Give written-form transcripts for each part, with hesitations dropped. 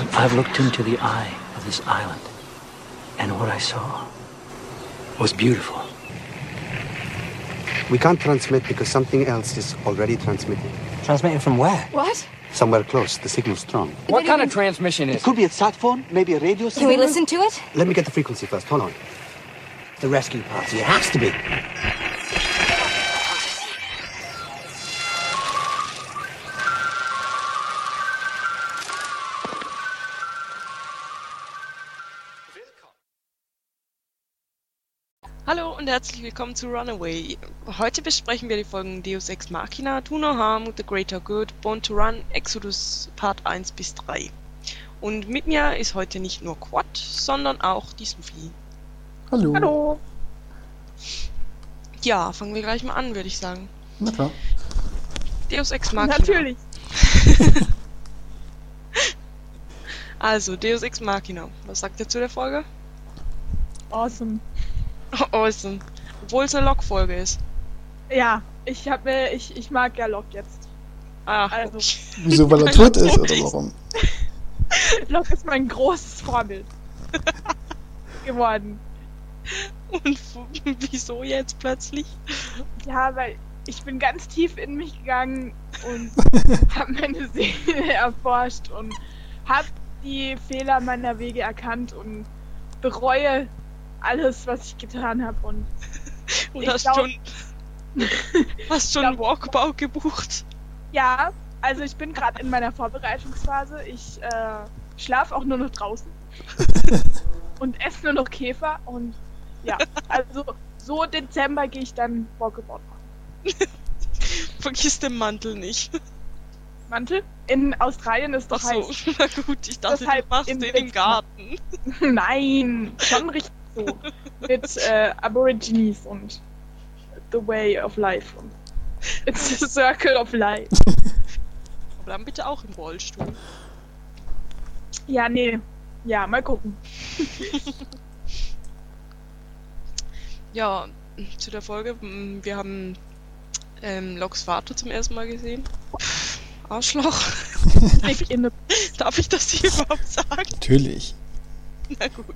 I've looked into the eye of this island, and what I saw was beautiful. We can't transmit because something else is already transmitting. Transmitting from where? What? Somewhere close. The signal's strong. What kind of transmission is It could be a sat phone, maybe a radio signal. Can we listen to it? Let me get the frequency first. Hold on. The rescue party. It has to be. Hallo und herzlich willkommen zu Runaway. Heute besprechen wir die Folgen Deus Ex Machina, Do No Harm, The Greater Good, Born to Run, Exodus Part 1 bis 3. Und mit mir ist heute nicht nur Quad, sondern auch die Sophie. Hallo. Hallo. Ja, fangen wir gleich mal an, würde ich sagen. Na klar. Deus Ex Machina. Natürlich. Also, Deus Ex Machina. Was sagt ihr zu der Folge? Awesome. Awesome. Obwohl es eine Log-Folge ist. Ja, ich mag ja Locke jetzt. Ach, Also. okay. Wieso, weil er tot ist oder warum? Locke ist mein großes Vorbild geworden. Und wieso jetzt plötzlich? Ja, weil ich bin ganz tief in mich gegangen und habe meine Seele erforscht und habe die Fehler meiner Wege erkannt und bereue alles, was ich getan habe. Und hast schon einen Walkabout gebucht? Ja, also ich bin gerade in meiner Vorbereitungsphase. Ich schlafe auch nur noch draußen und esse nur noch Käfer. Und ja, also so Dezember gehe ich dann Walkabout machen. Vergiss den Mantel nicht. Mantel? In Australien ist doch Ach so, heiß. na gut, ich dachte, Deshalb du machst den im Garten. Nein, schon richtig so. Mit Aborigines und The Way of Life. Und It's a Circle of Life. Aber dann bitte auch im Rollstuhl. Ja, nee. Ja, mal gucken. Ja, zu der Folge. Wir haben Locks Vater zum ersten Mal gesehen. Arschloch. Darf ich das hier überhaupt sagen? Natürlich. Na gut.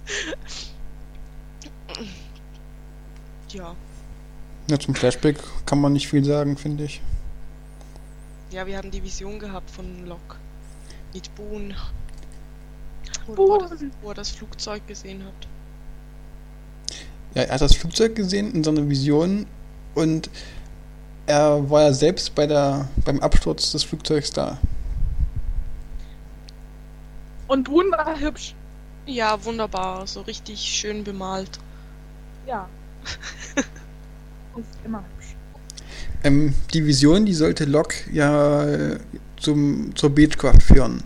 Ja. Ja, zum Flashback kann man nicht viel sagen, finde ich. Ja, wir haben die Vision gehabt von Locke. Mit Boone. Wo er das Flugzeug gesehen hat. Ja, er hat das Flugzeug gesehen in seiner Vision und er war ja selbst beim Absturz des Flugzeugs da. Und Boone war hübsch. Ja, wunderbar. So richtig schön bemalt. Ja. Ist immer hübsch. Die Vision, die sollte Locke ja zur Beechcraft führen.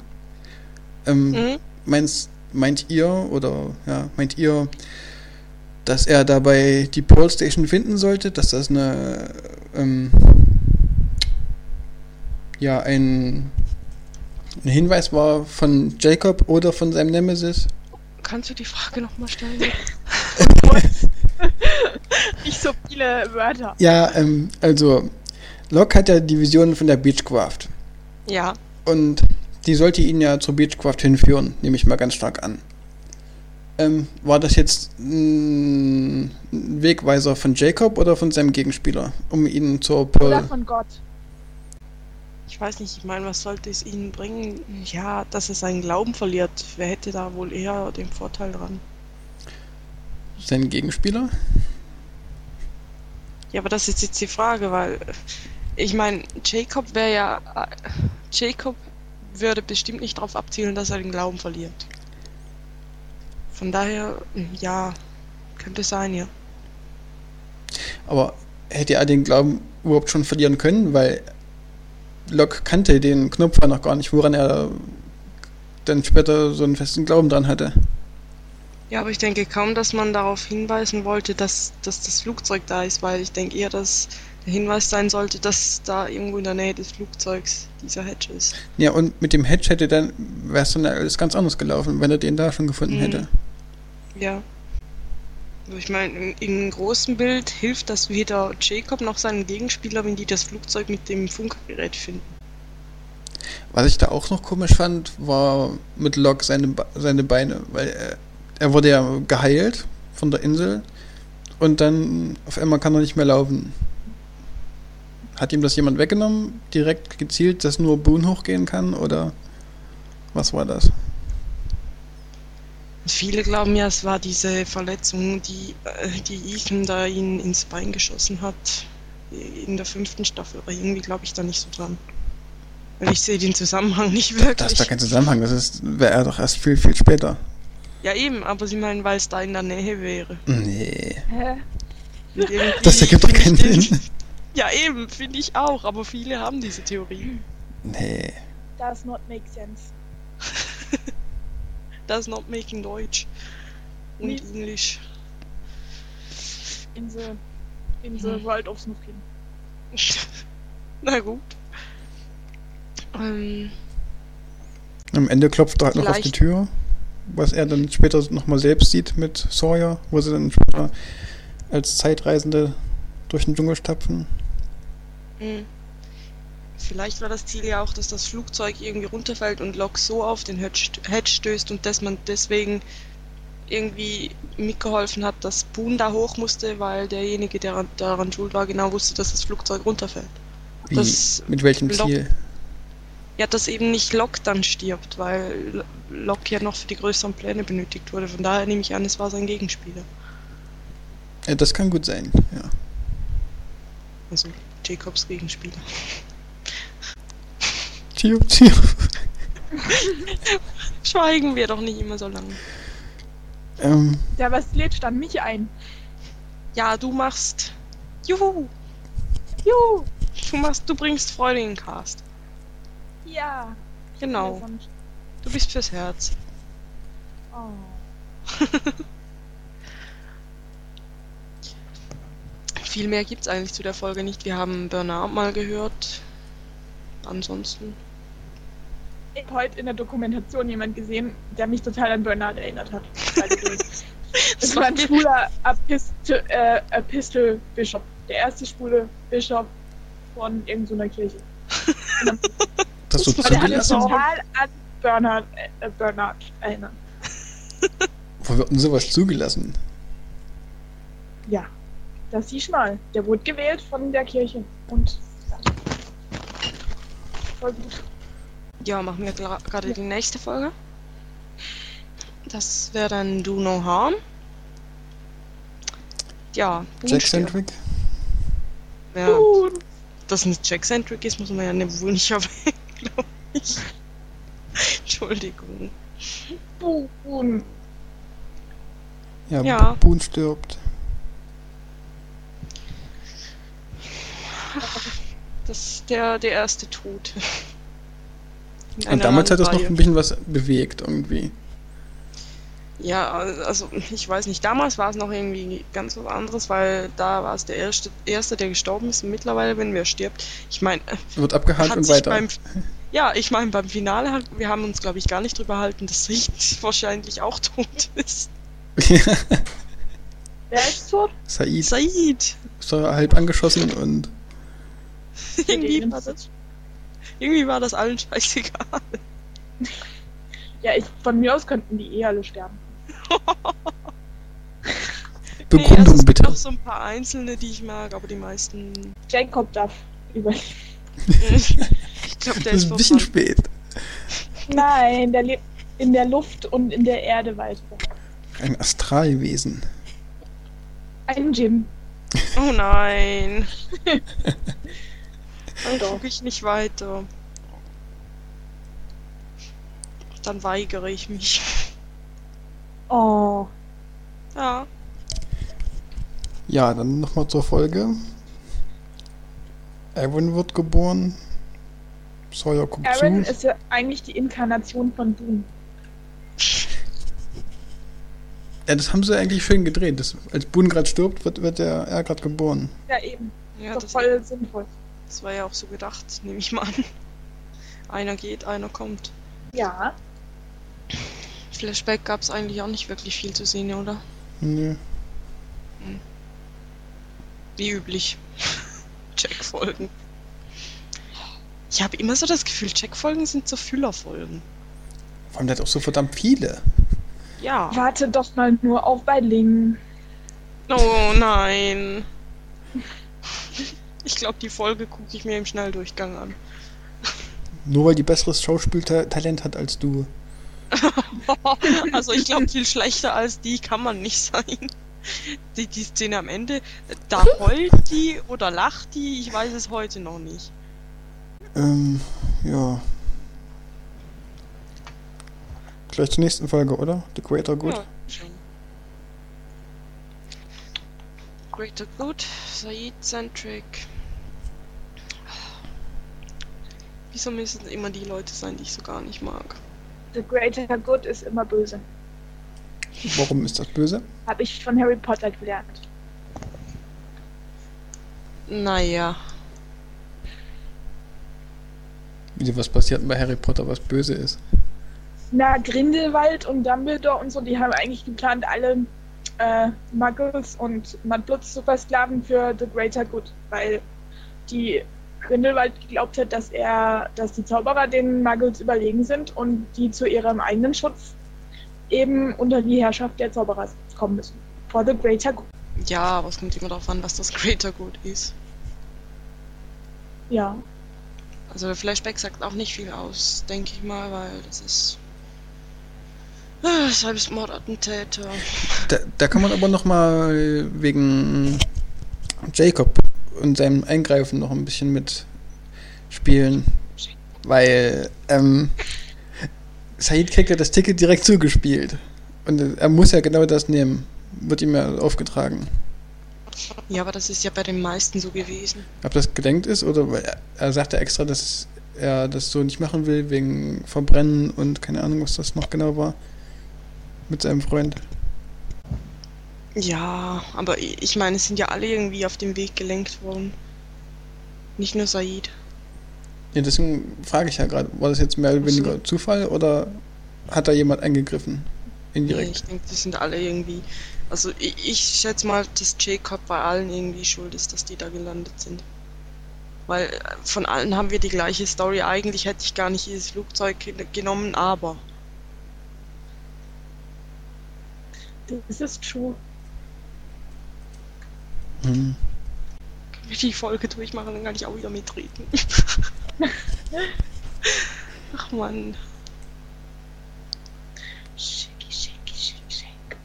Meint ihr, dass er dabei die Pearl Station finden sollte, dass das ein Hinweis war von Jacob oder von seinem Nemesis? Kannst du die Frage nochmal stellen? Nicht so viele Wörter. Ja, also Locke hat ja die Vision von der Beechcraft. Ja. Und die sollte ihn ja zur Beechcraft hinführen, nehme ich mal ganz stark an. War das jetzt ein Wegweiser von Jacob oder von seinem Gegenspieler, um ihn zur Pearl... Oder von Gott. Ich weiß nicht, ich meine, was sollte es ihnen bringen? Ja, dass er seinen Glauben verliert. Wer hätte da wohl eher den Vorteil dran? Sein Gegenspieler? Ja, aber das ist jetzt die Frage, weil ich meine, Jacob würde bestimmt nicht darauf abzielen, dass er den Glauben verliert. Von daher, ja, könnte sein, ja. Aber hätte er den Glauben überhaupt schon verlieren können, weil Locke kannte den Knopf ja noch gar nicht, woran er dann später so einen festen Glauben dran hatte. Ja, aber ich denke kaum, dass man darauf hinweisen wollte, dass das Flugzeug da ist, weil ich denke eher, dass der Hinweis sein sollte, dass da irgendwo in der Nähe des Flugzeugs dieser Hedge ist. Ja, und mit dem Hedge wäre es dann alles ganz anders gelaufen, wenn er den da schon gefunden hätte. Ja. Also ich meine, im großen Bild hilft das weder Jacob noch seinen Gegenspieler, wenn die das Flugzeug mit dem Funkgerät finden. Was ich da auch noch komisch fand, war mit Locke seine Beine, weil er wurde ja geheilt von der Insel und dann auf einmal kann er nicht mehr laufen. Hat ihm das jemand weggenommen, direkt gezielt, dass nur Boone hochgehen kann, oder was war das? Viele glauben ja, es war diese Verletzung, die Ethan da ihn ins Bein geschossen hat in der 5. Staffel, aber irgendwie glaube ich da nicht so dran. Weil ich sehe den Zusammenhang nicht wirklich. Das ist doch kein Zusammenhang, wäre er doch erst viel, viel später. Ja eben, aber sie meinen, weil es da in der Nähe wäre. Nee. Hä? Und irgendwie Das ergibt doch keinen finde ich Sinn. Ja eben, finde ich auch, aber viele haben diese Theorie. Nee. Does not make sense. Does not making Deutsch und Nee. Englisch. In the world of Snookin. Na gut. Am Ende klopft er halt noch auf die Vielleicht- Tür, was er dann später nochmal selbst sieht mit Sawyer, wo sie dann später als Zeitreisende durch den Dschungel stapfen. Vielleicht war das Ziel ja auch, dass das Flugzeug irgendwie runterfällt und Locke so auf den Hedge stößt und dass man deswegen irgendwie mitgeholfen hat, dass Boone da hoch musste, weil derjenige, der daran schuld war, genau wusste, dass das Flugzeug runterfällt. Wie, Das mit welchem Locke- Ziel? Ja, dass eben nicht Locke dann stirbt, weil Locke ja noch für die größeren Pläne benötigt wurde. Von daher nehme ich an, es war sein Gegenspieler. Ja, das kann gut sein, ja. Also Jacobs Gegenspieler. Tio. Schweigen wir doch nicht immer so lange. Ja, was lädt dann mich ein? Ja, du machst... Juhu! Juhu! Du bringst Freude in den Cast. Ja. Genau. Du bist fürs Herz. Oh. Viel mehr gibt's eigentlich zu der Folge nicht. Wir haben Bernard mal gehört. Ansonsten... Ich habe heute in der Dokumentation jemand gesehen, der mich total an Bernard erinnert hat. Das war ein schwuler Epistel-Bischof. Der erste schwule Bischof von irgendeiner Kirche. Das so Der hat mich zugelassen? total an Bernard erinnert. Wo wird denn sowas zugelassen? Ja, das siehst du mal. Der wurde gewählt von der Kirche. Und voll gut. Ja, machen wir gerade die nächste Folge. Das wäre dann Do No Harm. Ja, Boone stirbt. Jack-Centric? Ja, dass ein Jack-Centric ist, muss man ja wohl nicht erwähnen, glaube ich. Entschuldigung. Boone. Ja, Ja. Boone stirbt. Das ist der erste Tod. In Und einer damals hat das noch Reihe. ein bisschen was bewegt irgendwie. Ja, also ich weiß nicht, damals war es noch irgendwie ganz was anderes, weil da war es der erste, der gestorben ist. Und mittlerweile, wenn wer stirbt, ich meine, Wird abgehakt hat und sich weiter. ich meine, beim Finale, wir haben uns, glaube ich, gar nicht drüber gehalten, dass Reed wahrscheinlich auch tot ist. Wer ist tot? Said Said! ist da halb angeschossen und Irgendwie war das allen scheißegal. Ja, von mir aus könnten die eh alle sterben. Begründung Es gibt bitte. noch so ein paar einzelne, die ich mag, aber die meisten... Jacob darf überleben. Ich glaube, der Das ist ist ein bisschen verfangen. spät. Nein, der lebt in der Luft und in der Erde weiter. Ein Astralwesen. Ein Jim. Oh nein. Dann Doch. gucke ich nicht weiter. Dann weigere ich mich. Oh. Ja. Ja, dann nochmal zur Folge. Aaron wird geboren. Sawyer guckt Aaron zu. ist ja eigentlich die Inkarnation von Boone. Ja, das haben sie eigentlich schön gedreht. Als Boone gerade stirbt, wird er gerade geboren. Ja, eben. Ja, Ist doch voll sinnvoll. das war ja auch so gedacht, nehme ich mal an. Einer geht, einer kommt. Ja. Flashback gab es eigentlich auch nicht wirklich viel zu sehen, oder? Nö. Wie üblich. Jack-Folgen. Ich habe immer so das Gefühl, Jack-Folgen sind so Füllerfolgen. Vor allem der hat auch so verdammt viele. Ja. Warte doch mal nur auf bei Ling. Oh nein. Ich glaube, die Folge gucke ich mir im Schnelldurchgang an. Nur weil die besseres Schauspieltalent hat als du. Also ich glaube, viel schlechter als die kann man nicht sein. Die Szene am Ende, da heult die oder lacht die, ich weiß es heute noch nicht. Ja. Gleich zur nächsten Folge, oder? The Greater Good. Ja, schon. Greater Good, Said-centric. Wieso müssen immer die Leute sein, die ich so gar nicht mag? The Greater Good ist immer böse. Warum ist das böse? Habe ich von Harry Potter gelernt. Naja. Wieso, was passiert bei Harry Potter, was böse ist? Na, Grindelwald und Dumbledore und so, die haben eigentlich geplant, alle Muggles und Mudbloods zu versklaven für The Greater Good, weil die Grindelwald geglaubt hat, dass die Zauberer den Muggles überlegen sind und die zu ihrem eigenen Schutz eben unter die Herrschaft der Zauberer kommen müssen. For the Greater Good. Ja, aber es kommt immer darauf an, was das Greater Good ist. Ja. Also der Flashback sagt auch nicht viel aus, denke ich mal, weil das ist Selbstmordattentäter. Da kann man aber nochmal wegen Jacob und seinem Eingreifen noch ein bisschen mitspielen, weil Said kriegt ja das Ticket direkt zugespielt und er muss ja genau das nehmen, wird ihm ja aufgetragen. Ja, aber das ist ja bei den meisten so gewesen. Ob das gedenkt ist oder weil er sagt ja extra, dass er das so nicht machen will, wegen Verbrennen und keine Ahnung, was das noch genau war, mit seinem Freund. Ja, aber ich meine, es sind ja alle irgendwie auf dem Weg gelenkt worden. Nicht nur Said. Ja, deswegen frage ich ja gerade, war das jetzt mehr oder weniger Zufall oder hat da jemand eingegriffen? Indirekt? Nee, ich denke, die sind alle irgendwie... Also ich schätze mal, dass Jacob bei allen irgendwie schuld ist, dass die da gelandet sind. Weil von allen haben wir die gleiche Story. Eigentlich hätte ich gar nicht dieses Flugzeug genommen, aber... Das ist true. Hm. Können wir die Folge durchmachen, dann kann ich auch wieder mitreden. Ach Mann. Shaky, shaky, shake, shake.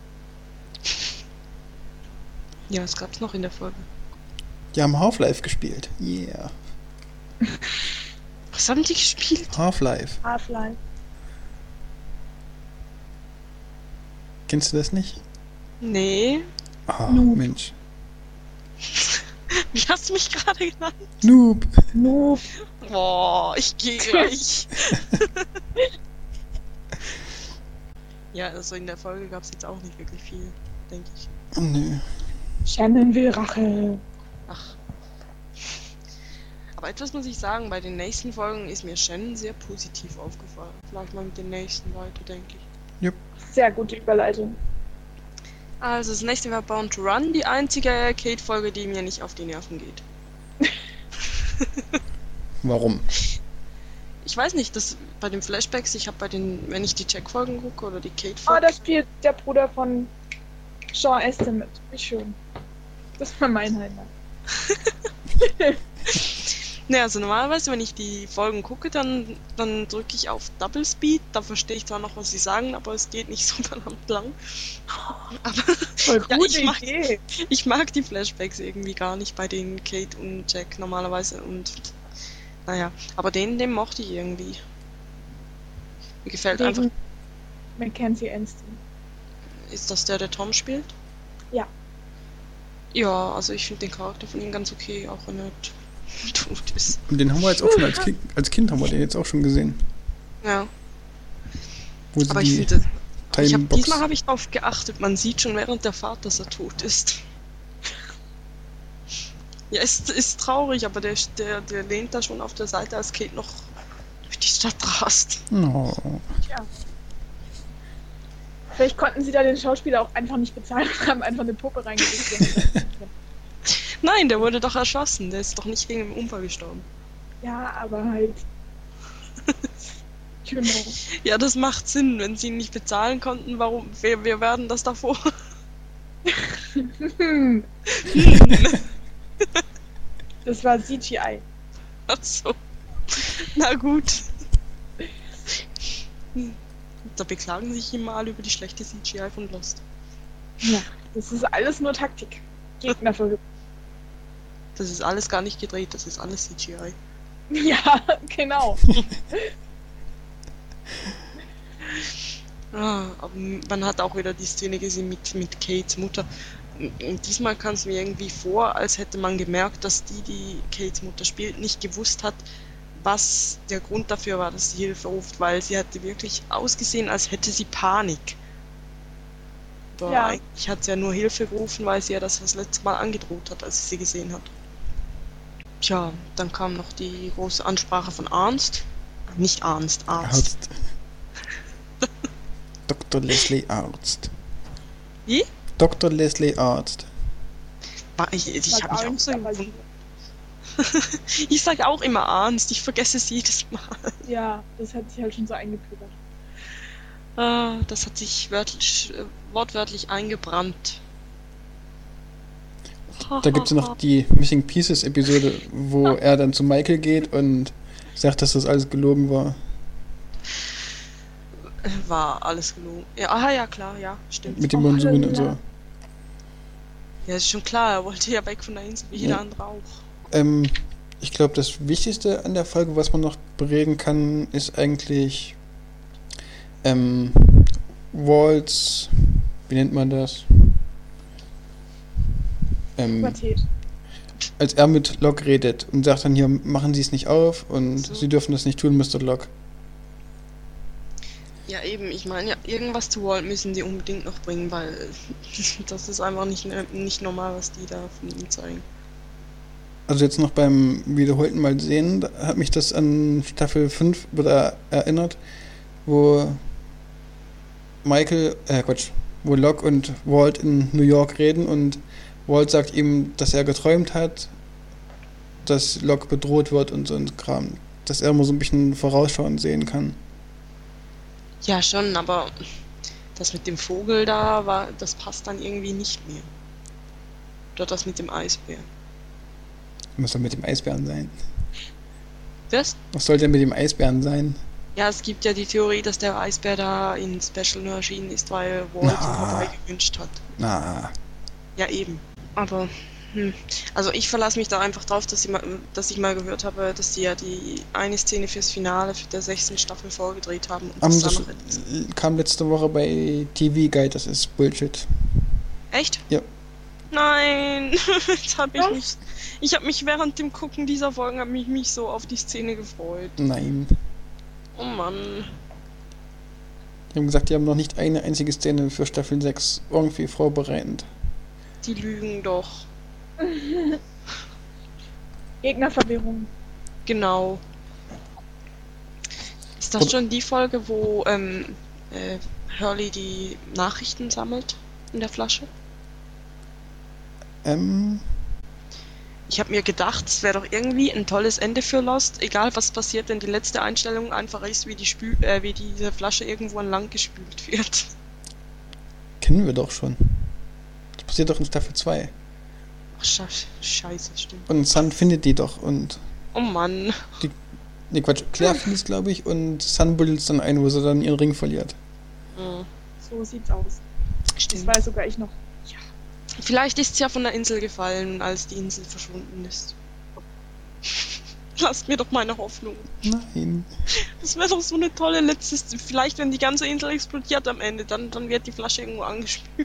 Ja, was gab's noch in der Folge? Die haben Half-Life gespielt. Yeah. Was haben die gespielt? Half-Life. Half-Life. Kennst du das nicht? Nee. Ah, Noob. Mensch. Wie hast du mich gerade genannt? Noob. Noob. Boah, ich gehe gleich. Ja, also in der Folge gab es jetzt auch nicht wirklich viel, denke ich. Oh, nö. Shannon will Rache. Ach. Aber etwas muss ich sagen, bei den nächsten Folgen ist mir Shannon sehr positiv aufgefallen. Vielleicht mal mit den nächsten weiter, denke ich. Sehr gute Überleitung. Also das nächste war Born to Run, die einzige Kate-Folge, die mir nicht auf die Nerven geht. Warum? Ich weiß nicht, das bei den Flashbacks, ich habe wenn ich die Jack-Folgen gucke oder die Oh, Kate-Folgen... da spielt der Bruder von Sean Astin mit. Wie schön. Das war mein Highlight. Ne, also normalerweise, wenn ich die Folgen gucke, dann drücke ich auf Double Speed. Da verstehe ich zwar noch, was sie sagen, aber es geht nicht so verdammt lang. Aber Voll ja, gute Idee. ich mag die Flashbacks irgendwie gar nicht bei den Kate und Jack normalerweise. Und naja, aber den mochte ich irgendwie. Mir gefällt einfach... Wegen Mackenzie Aniston. Ist das der Tom spielt? Ja. Ja, also ich finde den Charakter von ihm ganz okay, auch wenn er tot ist. Und den haben wir jetzt auch schon als Kind haben wir den jetzt auch schon gesehen. Ja. Wo sie Aber ich die finde, Timebox... diesmal habe ich darauf geachtet, man sieht schon während der Fahrt, dass er tot ist. Ja, ist traurig, aber der lehnt da schon auf der Seite, als Kate noch durch die Stadt rast. Oh. Tja. Vielleicht konnten sie da den Schauspieler auch einfach nicht bezahlen und haben einfach eine Puppe reingelegt. Nein, der wurde doch erschossen, der ist doch nicht wegen dem Unfall gestorben. Ja, aber halt. Genau. Ja, das macht Sinn, wenn sie ihn nicht bezahlen konnten, warum, wir werden das davor. Das war CGI. Ach so. Na gut. Da beklagen sich immer alle über die schlechte CGI von Lost. Ja, das ist alles nur Taktik. Gegner verrückt. Das ist alles gar nicht gedreht, das ist alles CGI. Ja, genau. Aber man hat auch wieder die Szene gesehen mit Kates Mutter. Und diesmal kam es mir irgendwie vor, als hätte man gemerkt, dass die Kates Mutter spielt, nicht gewusst hat, was der Grund dafür war, dass sie Hilfe ruft, weil sie hatte wirklich ausgesehen, als hätte sie Panik. Aber Ja. eigentlich hat sie ja nur Hilfe gerufen, weil sie ja das letzte Mal angedroht hat, als sie gesehen hat. Tja, dann kam noch die große Ansprache von Arnst. Nicht Arnst, Arzt. Dr. Leslie Arzt. Wie? Dr. Leslie Arzt. Ich habe mich auch so aber gewundert. Ich sage auch immer Arnst, ich vergesse es jedes Mal. ja, das hat sich halt schon so eingepübert. Das hat sich wortwörtlich eingebrannt. Da gibt es noch die Missing Pieces Episode, wo er dann zu Michael geht und sagt, dass das alles gelogen war. War alles gelogen. Ja, ja, klar, ja, stimmt. Mit dem Monsun und so. Ja, ist schon klar, er wollte ja weg von der Insel, wie jeder andere auch. Ich glaube, das Wichtigste an der Folge, was man noch bereden kann, ist eigentlich Walt's, wie nennt man das? Pubertät. Als er mit Locke redet und sagt dann hier, machen Sie es nicht auf und So. Sie dürfen das nicht tun, Mr. Locke. Ja, eben, ich meine, ja, irgendwas zu Walt müssen die unbedingt noch bringen, weil das ist einfach nicht normal, was die da von ihm zeigen. Also jetzt noch beim wiederholten Mal sehen, da hat mich das an Staffel 5 wieder erinnert, wo wo Locke und Walt in New York reden und Walt sagt ihm, dass er geträumt hat, dass Locke bedroht wird und so ein Kram. Dass er immer so ein bisschen vorausschauend sehen kann. Ja, schon, aber das mit dem Vogel da, das passt dann irgendwie nicht mehr. Oder das mit dem Eisbär. Was soll mit dem Eisbären sein? Was? Was soll denn mit dem Eisbären sein? Ja, es gibt ja die Theorie, dass der Eisbär da in Special nur erschienen ist, weil Walt ihn vorbei gewünscht hat. Na, Ja, eben. Aber, also ich verlasse mich da einfach drauf, dass ich mal gehört habe, dass die ja die eine Szene fürs Finale der 6. Staffel vorgedreht haben. Und das das dann noch kam letzte Woche bei TV Guide, das ist Bullshit. Echt? Ja. Nein, jetzt habe ich habe mich während dem Gucken dieser Folgen mich so auf die Szene gefreut. Nein. Oh Mann. Die haben gesagt, die haben noch nicht eine einzige Szene für Staffel 6 irgendwie vorbereitet. Die lügen doch. Gegnerverwirrung. Genau. Ist das schon die Folge, wo Hurley die Nachrichten sammelt in der Flasche? Ich habe mir gedacht, es wäre doch irgendwie ein tolles Ende für Lost, egal was passiert, wenn die letzte Einstellung einfach ist, wie diese Flasche irgendwo entlang gespült wird. Kennen wir doch schon. Das passiert doch in Staffel 2. Ach, scheiße, stimmt. Und Sun findet die doch und... Oh Mann. Ne, Quatsch, Claire findet es, glaube ich, und Sun buddelt es dann ein, wo sie dann ihren Ring verliert. So sieht's aus. Stimmt. Das weiß sogar ich noch. Vielleicht ist es ja von der Insel gefallen, als die Insel verschwunden ist. Lasst mir doch meine Hoffnung. Nein. Das wäre doch so eine tolle letzte... Vielleicht, wenn die ganze Insel explodiert am Ende, dann wird die Flasche irgendwo angespült.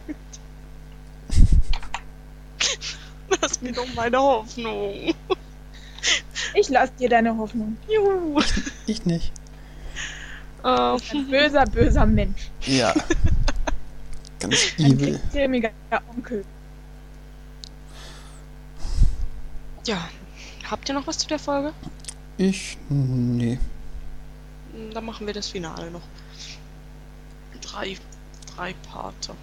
Lass mir doch meine Hoffnung. Ich lass dir deine Hoffnung. Juhu. Ich nicht. Ein böser, böser Mensch. Ja. Ganz Ein evil. grimmiger Onkel. Ja, habt ihr noch was zu der Folge? Nee. Dann machen wir das Finale noch. Drei Parter.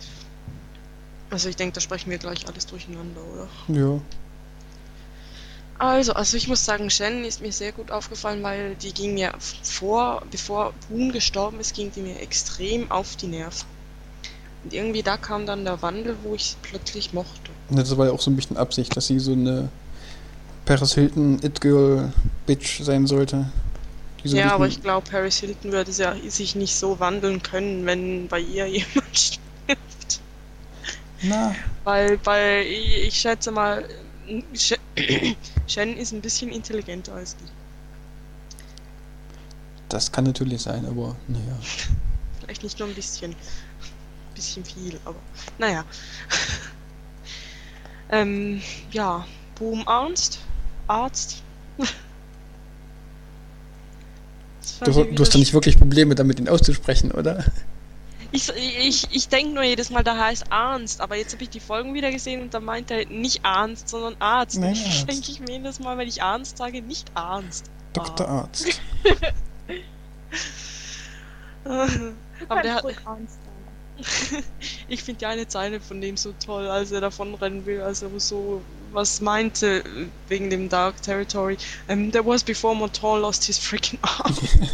Also ich denke, da sprechen wir gleich alles durcheinander, oder? Ja. Also ich muss sagen, Shen ist mir sehr gut aufgefallen, weil die ging mir bevor Boone gestorben ist, ging die mir extrem auf die Nerven. Und irgendwie da kam dann der Wandel, wo ich sie plötzlich mochte. Und das war ja auch so ein bisschen Absicht, dass sie so eine Paris Hilton It-Girl-Bitch sein sollte. Die so ein Ja, aber bisschen- ich glaube, Paris Hilton würde sich nicht so wandeln können, wenn bei ihr jemand stirbt. Na, Weil ich schätze mal, Shen ist ein bisschen intelligenter als die. das kann natürlich sein, aber naja. Vielleicht nicht nur ein bisschen. Bisschen viel, aber naja. Ja, Boom Arzt. Das fand Du ich hast doch nicht wirklich Probleme damit, ihn auszusprechen, oder? Ich denke nur jedes Mal, da heißt Arzt, aber jetzt habe ich die Folgen wieder gesehen und da meint er nicht Arzt, sondern Arzt. Nein, Und Arzt. denke ich mir jedes Mal, wenn ich Arzt sage, nicht Arzt. Dr. Arzt. Aber der hat, Ernst sein. ich finde die eine Zeile von dem so toll, als er davonrennen will, als er so was meinte wegen dem Dark Territory. There was before Montal lost his freaking arm.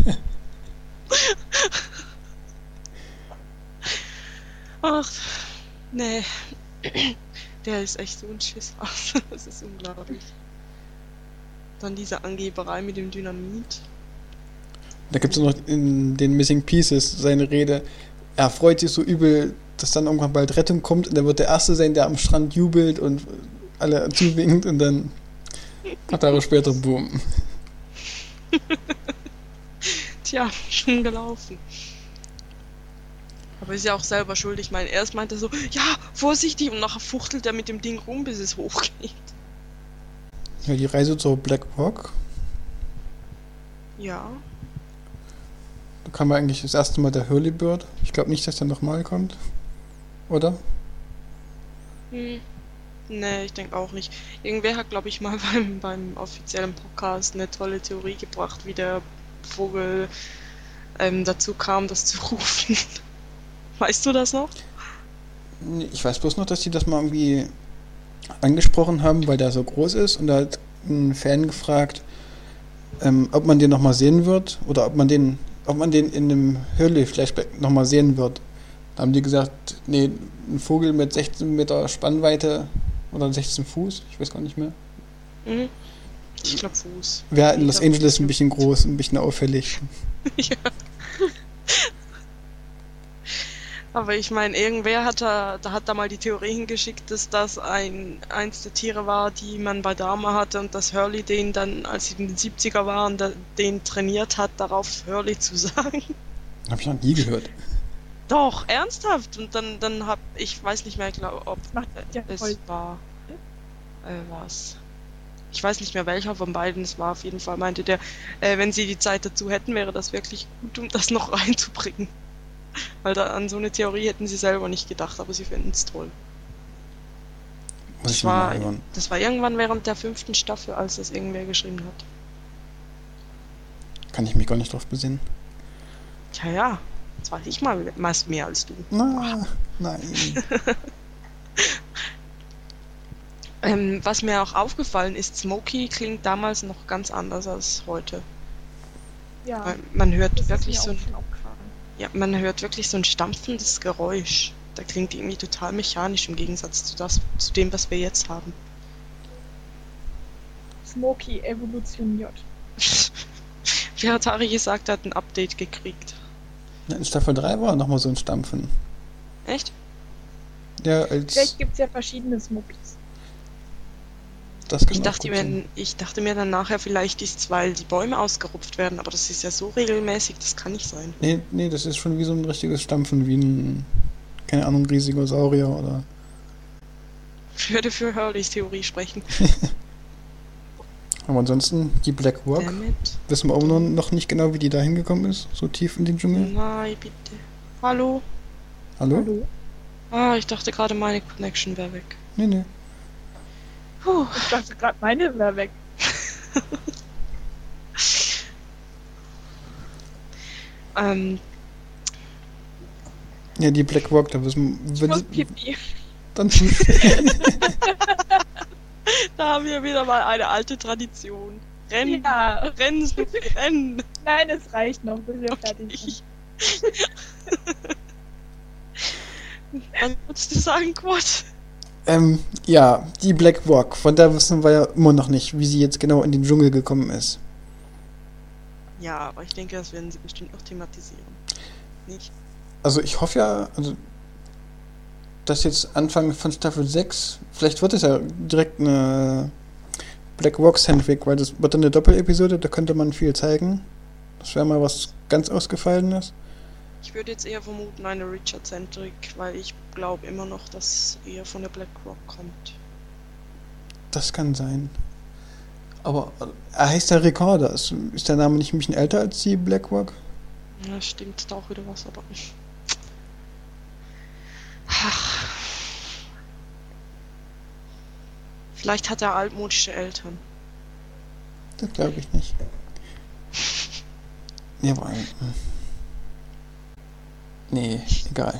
Ach, nee. Der ist echt so ein Schisser. Das ist unglaublich. Dann diese Angeberei mit dem Dynamit. Da gibt es noch in den Missing Pieces seine Rede. Er freut sich so übel, dass dann irgendwann bald Rettung kommt und er wird der Erste sein, der am Strand jubelt und alle zuwinkt und dann ein paar Tage später, boom. Tja, schon gelaufen. Aber ist ja auch selber schuld. Ich meine, erst meint er so, ja, vorsichtig, und nachher fuchtelt er mit dem Ding rum, bis es hochgeht. Ja, die Reise zur Black Rock, Ja. da kam ja eigentlich das erste Mal der Hurlybird. Ich glaube nicht, dass der nochmal kommt. Oder? Nee, ich denke auch nicht. Irgendwer hat, glaube ich, mal beim offiziellen Podcast eine tolle Theorie gebracht, wie der Vogel dazu kam, das zu rufen. Weißt du das noch? Ich weiß bloß noch, dass die das mal irgendwie angesprochen haben, weil der so groß ist und da hat ein Fan gefragt, ob man den nochmal sehen wird oder ob man den in einem Hurley-Flashback nochmal sehen wird. Da haben die gesagt, nee, ein Vogel mit 16 Meter Spannweite oder 16 Fuß, ich weiß gar nicht mehr. Mhm. Ich glaube Fuß. Wäre in Los Angeles ein bisschen groß, ein bisschen auffällig. Ja. Aber ich meine, irgendwer hat da mal die Theorie hingeschickt, dass das eins der Tiere war, die man bei Dharma hatte und dass Hurley den dann, als sie in den 70er waren, den trainiert hat, darauf Hurley zu sagen. Hab ich noch nie gehört. Doch, ernsthaft. Und dann hab ich weiß nicht mehr, ob Macht ja es voll. war was. Ich weiß nicht mehr, welcher von beiden es war. Auf jeden Fall meinte der, wenn sie die Zeit dazu hätten, wäre das wirklich gut, um das noch reinzubringen. Weil an so eine Theorie hätten sie selber nicht gedacht, aber sie finden es toll. Muss ich Das mal war, hören. das war irgendwann während der 5. Staffel, als das irgendwer geschrieben hat. Kann ich mich gar nicht drauf besinnen. Tja, ja. Das weiß ich mal meist mehr als du. Na, nein. Was mir auch aufgefallen ist, Smokey klingt damals noch ganz anders als heute. Ja, Weil man hört das ist wirklich mir so auch ein, schon aufgefallen. ja, man hört wirklich so ein stampfendes Geräusch. Da klingt irgendwie total mechanisch im Gegensatz zu dem, was wir jetzt haben. Smokey evolutioniert. Wie hat Harry gesagt, er hat ein Update gekriegt. In Staffel 3 war nochmal so ein Stampfen. Echt? Ja, Vielleicht als gibt es ja verschiedene Smokies. das kann Ich auch dachte, gut sein. ich dachte mir dann nachher, vielleicht ist es, weil die Bäume ausgerupft werden, aber das ist ja so regelmäßig, das kann nicht sein. Nee, das ist schon wie so ein richtiges Stampfen, wie ein, keine Ahnung, riesiger Saurier oder. Ich würde für Hurleys Theorie sprechen. Aber ansonsten, die Black Rock, Damit. wissen wir auch noch nicht genau, wie die da hingekommen ist, so tief in den Dschungel. Nein, bitte. Hallo? Hallo? Hallo? Ah, ich dachte gerade, meine Connection wäre weg. Nee. Puh. Ich dachte gerade, meine wäre weg. Ja, die Black Rock, da wissen Ich wir. muss Pipi. Dann Da haben wir wieder mal eine alte Tradition. Rennen, Ja. rennen, Snoopy, rennen. Nein, es reicht noch, bis wir fertig sind. Was würdest du sagen, Quad? Ja, die Black Rock, von der wissen wir ja immer noch nicht, wie sie jetzt genau in den Dschungel gekommen ist. Ja, aber ich denke, das werden sie bestimmt noch thematisieren. Nicht? Also ich hoffe ja, dass jetzt Anfang von Staffel 6, vielleicht wird es ja direkt eine Black Rock-Centric, weil das wird dann eine Doppelepisode, da könnte man viel zeigen. Das wäre mal was ganz Ausgefallenes. Ich würde jetzt eher vermuten, eine Richard-Centric, weil ich glaube immer noch, dass eher von der Black Rock kommt. Das kann sein. Aber er heißt ja Recorder. Ist der Name nicht ein bisschen älter als die Black Rock? Ja, stimmt, ist da auch wieder was, aber. Ach. Vielleicht hat er altmodische Eltern. Das glaube ich nicht. Ja, aber, nee, egal.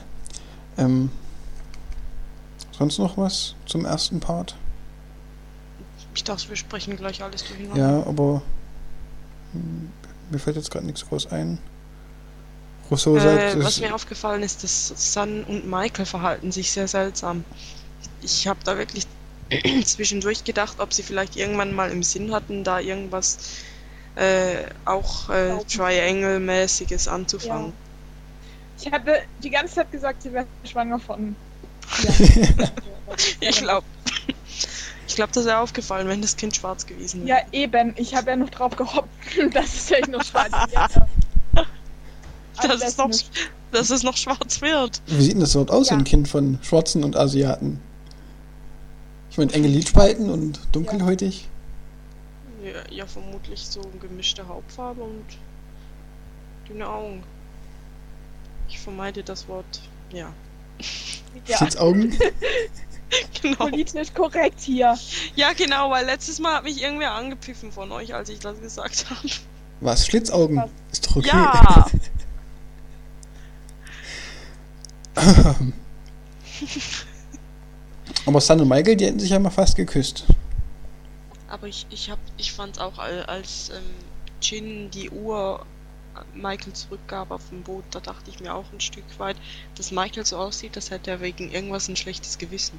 Sonst noch was zum ersten Part? Ich dachte, wir sprechen gleich alles durcheinander. Ja, aber mir fällt jetzt gerade nichts groß ein. Rousseau sagt, was mir aufgefallen ist, dass Sun und Michael verhalten sich sehr seltsam. Ich habe da wirklich zwischendurch gedacht, ob sie vielleicht irgendwann mal im Sinn hatten, da irgendwas auch Triangle-mäßiges anzufangen. Ich habe die ganze Zeit gesagt, sie wäre schwanger von. Ja. Ich glaube, das wäre aufgefallen, wenn das Kind schwarz gewesen Ja, wäre. eben. Ich habe ja noch drauf gehofft, dass es vielleicht noch schwarz wäre. Dass es noch schwarz wird. wie sieht denn das dort aus, Ja. ein Kind von Schwarzen und Asiaten? Ich meine, enge Lidspalten und dunkelhäutig? Ja, vermutlich so gemischte Hautfarbe und dünne Augen. Ich vermeide das Wort, ja. Ja, Schlitzaugen? Genau. politisch korrekt hier. Ja, genau, weil letztes Mal hat mich irgendwer angepfiffen von euch, als ich das gesagt habe. Was? Schlitzaugen? Was? Ist doch okay. Ja! Aber Sun und Michael, die hätten sich ja mal fast geküsst. Aber ich fand auch, als Jin die Uhr Michael zurückgab auf dem Boot, da dachte ich mir auch ein Stück weit, dass Michael so aussieht, als hätte er wegen irgendwas ein schlechtes Gewissen.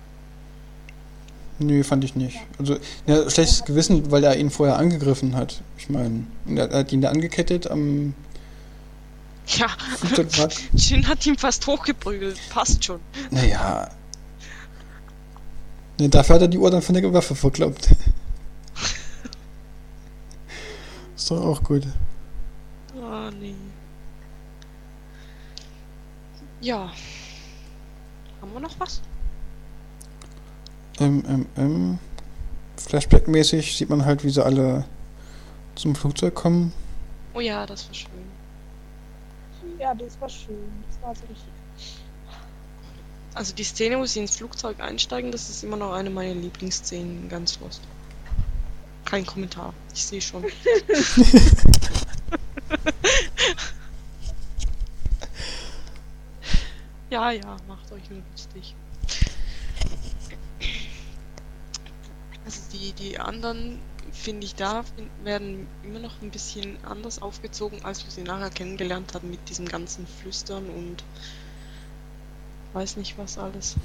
Nö, fand ich nicht. Also, ja, schlechtes Gewissen, weil er ihn vorher angegriffen hat. Ich meine, er hat ihn da angekettet am Ja, Flugzeugwrack. Jin hat ihn fast hochgeprügelt, passt schon. Naja. Ne, dafür hat er die Uhr dann von der Waffe verkloppt. Ist doch auch gut. Ah, nee. Ja. Haben wir noch was? Flashback-mäßig sieht man halt, wie sie alle zum Flugzeug kommen. Oh ja, das war schön. Ja, das war schön. Das war so richtig. Also die Szene, wo sie ins Flugzeug einsteigen, das ist immer noch eine meiner Lieblingsszenen, ganz Lost. Kein Kommentar, ich sehe schon. Ja, macht euch nur lustig. Also die anderen, finde ich, werden immer noch ein bisschen anders aufgezogen, als wir sie nachher kennengelernt haben mit diesem ganzen Flüstern und weiß nicht was alles.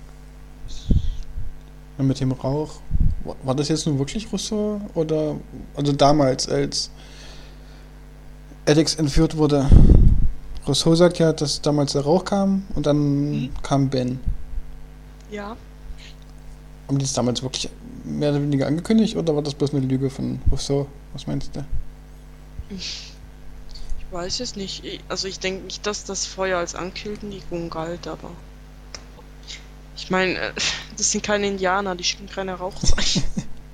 Und mit dem Rauch. War das jetzt nun wirklich Rousseau? Oder, also damals, als Alex entführt wurde. Rousseau sagt ja, dass damals der Rauch kam und dann kam Ben. Ja. Haben die es damals wirklich mehr oder weniger angekündigt oder war das bloß eine Lüge von Rousseau? Was meinst du? Ich weiß es nicht. Also ich denke nicht, dass das Feuer als Ankündigung galt, aber ich meine, das sind keine Indianer, die schicken keine Rauchzeichen.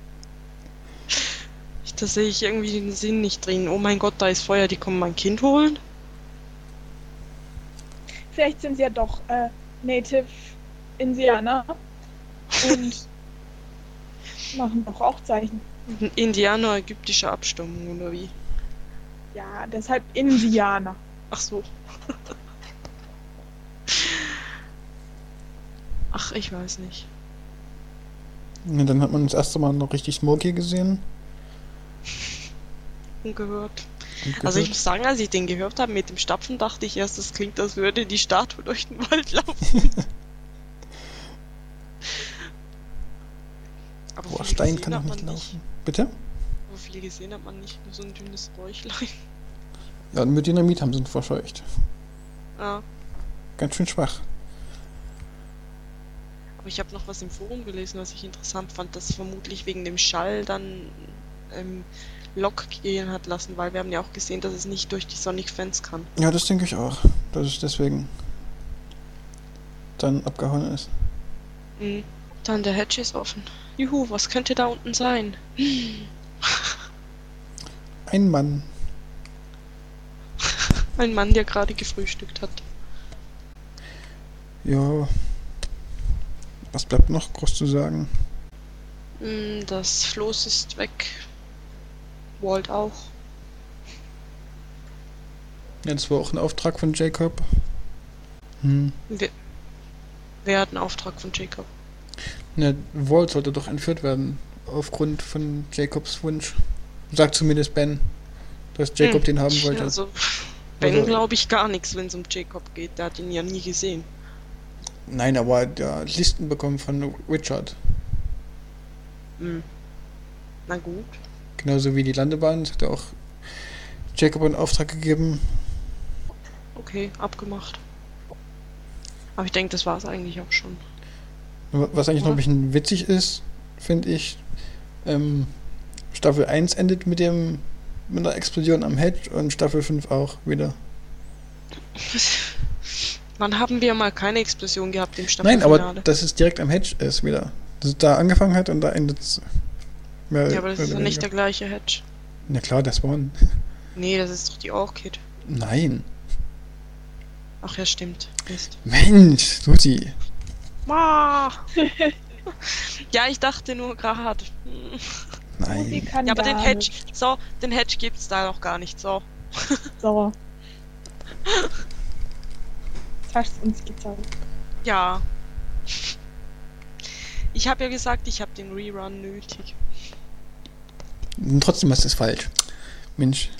Da sehe ich irgendwie den Sinn nicht drin. Oh mein Gott, da ist Feuer, die kommen mein Kind holen? Vielleicht sind sie ja doch Native Indianer und machen doch Rauchzeichen. Indianer ägyptischer Abstammung, oder wie? Ja, deshalb Indianer. Ach so. Ach, ich weiß nicht. Ja, dann hat man das erste Mal noch richtig Smokey gesehen. Und gehört. Und Also ich gehört. muss sagen, als ich den gehört habe mit dem Stapfen, dachte ich erst, das klingt, als würde die Statue durch den Wald laufen. Aber Boah, viel Stein gesehen kann doch hat man nicht laufen. Bitte? Aber viel gesehen hat man nicht, nur so ein dünnes Räuchlein. Ja, und mit Dynamit haben sie ihn verscheucht. Ja. Ganz schön schwach. Aber ich habe noch was im Forum gelesen, was ich interessant fand, dass vermutlich wegen dem Schall dann Lok gehen hat lassen, weil wir haben ja auch gesehen, dass es nicht durch die Sonic Fans kann. Ja, das denke ich auch. Dass es deswegen dann abgehauen ist. Mhm. Dann der Hedge ist offen. Juhu, was könnte da unten sein? Ein Mann. Ein Mann, der gerade gefrühstückt hat. Ja. Was bleibt noch groß zu sagen? Das Floß ist weg. Walt auch. Ja, das war auch ein Auftrag von Jacob. Hm. Wer hat einen Auftrag von Jacob? Ne, Walt sollte doch entführt werden. Aufgrund von Jacobs Wunsch. Sagt zumindest Ben, dass Jacob den haben wollte. Also, Ben Also- glaube ich gar nichts, wenn es um Jacob geht. Der hat ihn ja nie gesehen. Nein, aber der hat Listen bekommen von Richard. Hm. Na gut. Genauso wie die Landebahn. Das hat er auch Jacob einen Auftrag gegeben. Okay, abgemacht. Aber ich denke, das war es eigentlich auch schon. Was eigentlich noch ein bisschen witzig ist, finde ich, Staffel 1 endet mit einer Explosion am Hedge und Staffel 5 auch wieder. Wann haben wir mal keine Explosion gehabt im Nein, Staffelfinale? aber dass es direkt am Hedge ist wieder. Dass es da angefangen hat und da endet es. Ja, aber das ist ja nicht der gleiche Hedge. Na klar, das One. Nee, das ist doch die Orchid. Nein. Ach ja, stimmt. Mist. Mensch, Susi. Ah. Ja, ich dachte nur gerade. Nein. Ja, aber den Hedge, den Hedge gibt's da noch gar nicht, so. So. Jetzt hast du uns gezeigt. Ja. Ich habe ja gesagt, ich habe den Rerun nötig. Und trotzdem ist es falsch. Mensch.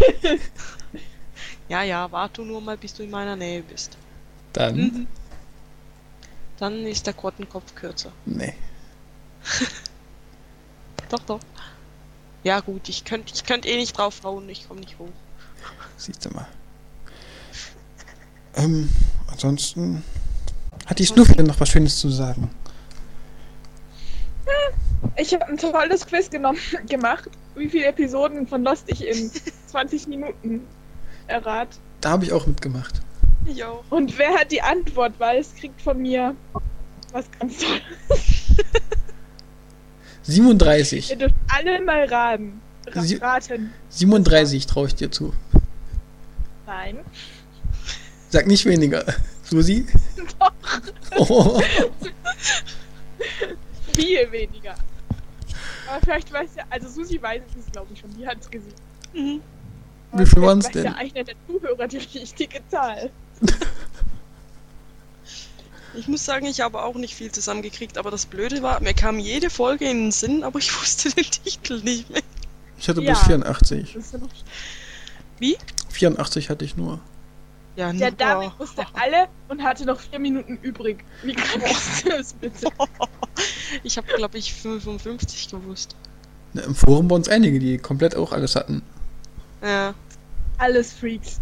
Ja, warte nur mal, bis du in meiner Nähe bist. Dann. Mhm. Dann ist der Quottenkopf kürzer. Nee. Doch. Ja gut, ich könnt eh nicht drauf hauen, ich komme nicht hoch. Siehst du mal. Ansonsten. Hat die Snuffy denn noch was Schönes zu sagen? Ich habe ein tolles Quiz gemacht. Wie viele Episoden von Lost ich in 20 Minuten errat. Da habe ich auch mitgemacht. Ich auch. Und wer hat die Antwort weiß, kriegt von mir was ganz Tolles. 37. Ihr dürft alle mal raten. Sie- Raten. 37 traue ich dir zu. Nein. Sag nicht weniger. Susi? Doch. Oh. Viel weniger. Aber vielleicht weiß ja, also Susi weiß es, glaube ich schon, die hat es gesehen. Mhm. Aber Wie viel vielleicht waren's weiß denn? ja einer der Zuhörer die richtige Zahl. Ich muss sagen, ich habe auch nicht viel zusammengekriegt, aber das Blöde war, mir kam jede Folge in den Sinn, aber ich wusste den Titel nicht mehr. Ich hatte Ja. bloß 84. Das ist ja noch 84 hatte ich nur. Ja, Der nur- David wusste alle und hatte noch 4 Minuten übrig. Wie kann das bitte? Ich habe, glaube ich, 55 gewusst. Na, im Forum waren es einige, die komplett auch alles hatten. Ja. Alles Freaks.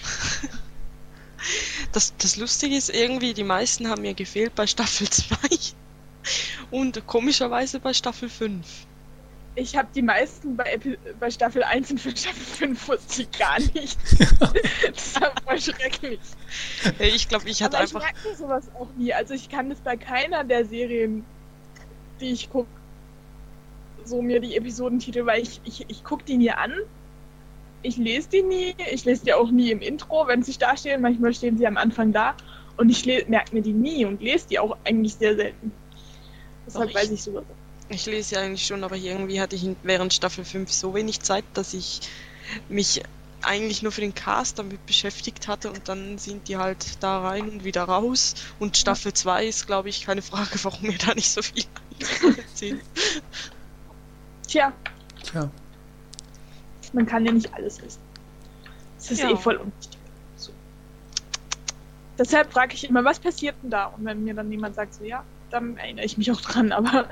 Das Lustige ist irgendwie, die meisten haben mir gefehlt bei Staffel 2 und komischerweise bei Staffel 5. Ich habe die meisten bei Staffel 1 und für Staffel 5 wusste ich gar nicht. Das war voll schrecklich. Ich glaube, ich hatte Aber ich einfach... merke sowas auch nie. Also ich kann das bei keiner der Serien, die ich gucke, so mir die Episodentitel, weil ich gucke die nie an. Ich lese die nie. Ich lese die auch nie im Intro, wenn sie da stehen. Manchmal stehen sie am Anfang da. Und ich merke mir die nie und lese die auch eigentlich sehr selten. Deshalb Doch, weiß ich sowas. Ich lese ja eigentlich schon, aber irgendwie hatte ich während Staffel 5 so wenig Zeit, dass ich mich eigentlich nur für den Cast damit beschäftigt hatte und dann sind die halt da rein und wieder raus. Und Staffel 2 ist, glaube ich, keine Frage, warum mir da nicht so viel erzählen. Tja, Tja. man kann ja nicht alles wissen. Das ist Ja. eh voll unwichtig. So. Deshalb frage ich immer, was passiert denn da? Und wenn mir dann jemand sagt, so ja, dann erinnere ich mich auch dran, aber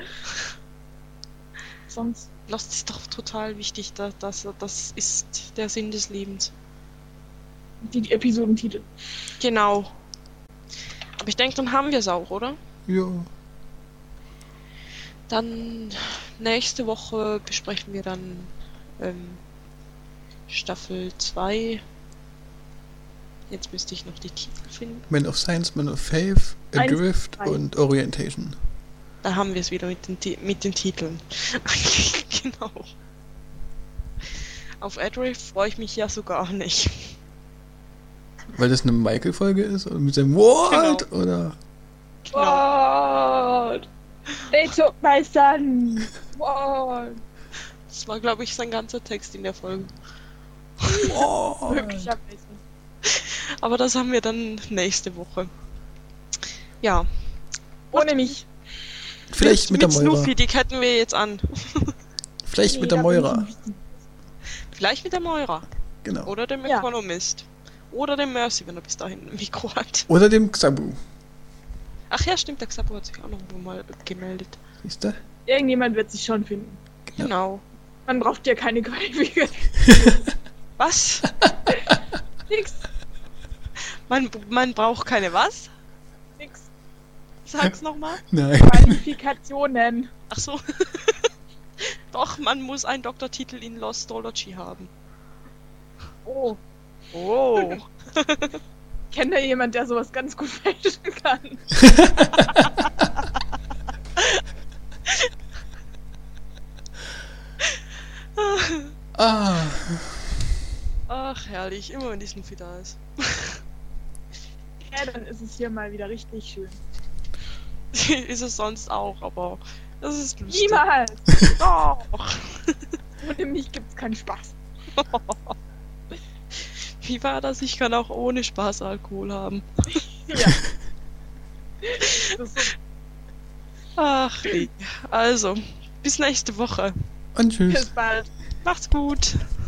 sonst. Lost ist doch total wichtig, das ist der Sinn des Lebens. Die Episodentitel. Genau. Aber ich denke, dann haben wir es auch, oder? Ja. Dann nächste Woche besprechen wir dann Staffel 2. Jetzt müsste ich noch die Titel finden. Man of Science, Man of Faith, Eins, Adrift zwei. und Orientation. Da haben wir es wieder mit den Titeln. Genau. Auf Adrift freue ich mich ja sogar nicht. Weil das eine Michael-Folge ist? Und mit seinem What? Genau. Oder? What? They took my son. What? Das war, glaube ich, sein ganzer Text in der Folge. What? Möglicherweise. Aber das haben wir dann nächste Woche. Ja. Ohne mich. Vielleicht mit der Moira. Snoopy, die ketten wir jetzt an. Vielleicht mit der Nee, da bin Moira. ich nicht. Vielleicht mit der Moira. Genau. Oder dem Ja. Economist. Oder dem Mercy, wenn er bis dahin ein Mikro hat. Oder dem Xabu. Ach ja, stimmt, der Xapo hat sich auch noch mal gemeldet. Siehst du? Irgendjemand wird sich schon finden. Genau. Man braucht ja keine Qualifikation. Was? Nix. Man braucht keine was? Nix. Sag's nochmal. Nein. Qualifikationen. Ach so. Doch, man muss einen Doktortitel in Lostology haben. Oh. Oh. Kennt da jemand, der sowas ganz gut fälschen kann? Ah. Ach, herrlich. Immer wenn die Snoopy da ist. Ja, dann ist es hier mal wieder richtig schön. Ist es sonst auch, aber das ist lustig. Niemals! Doch. Ohne mich gibt's keinen Spaß. Wie war das? Ich kann auch ohne Spaß Alkohol haben. Ja. Das ist so. Ach, also, bis nächste Woche. Und tschüss. Bis bald. Macht's gut.